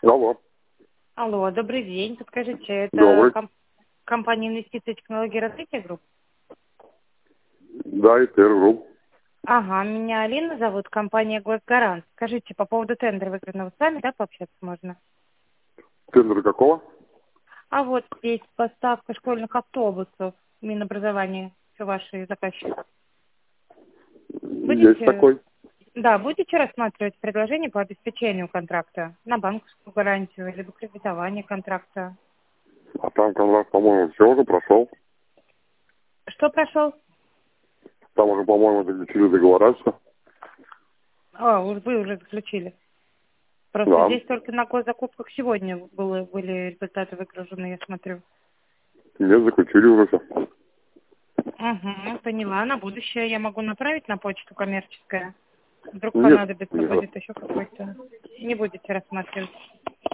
Алло. Алло, добрый день. Подскажите, это Добрый. компания инвестиций и технологий развития групп? Да, ИТР Групп. Ага, меня Алина зовут, компания Госгарант. Скажите, по поводу тендера выигранного с вами, да, пообщаться можно? Тендер какого? А вот здесь поставка школьных автобусов, Минобразования, все ваши заказчики. Есть такой. Да, будете рассматривать предложение по обеспечению контракта на банковскую гарантию, либо кредитование контракта? А там контракт, по-моему, все уже прошел. Что прошел? Там уже, по-моему, заключили договора все. Вы уже заключили. Просто Да. здесь только на госзакупках сегодня были результаты выгружены, я смотрю. Нет, заключили уже все. Угу, поняла. На будущее я могу направить на почту коммерческая. Вдруг Нет, понадобится не надо. будет еще какой-то. Не будете рассматривать.